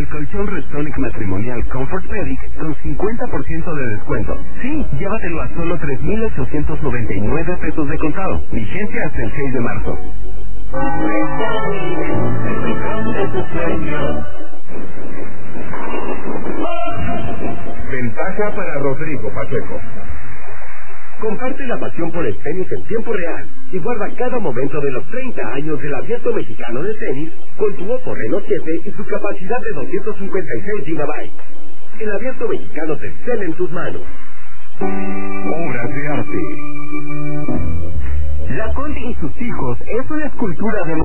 el colchón Restonic matrimonial Comfort Medic con 50% de descuento. Sí, llévatelo a solo 3,899 pesos de contado. Vigencia hasta el 6 de marzo. Ventaja para Rodrigo Pacheco. Comparte la pasión por el tenis en tiempo real y guarda cada momento de los 30 años del Abierto Mexicano de Tenis con tu Oppo Reno 7 y su capacidad de 256 GB. El Abierto Mexicano te cela en tus manos. Obras de arte. La Conde y sus hijos es una escultura de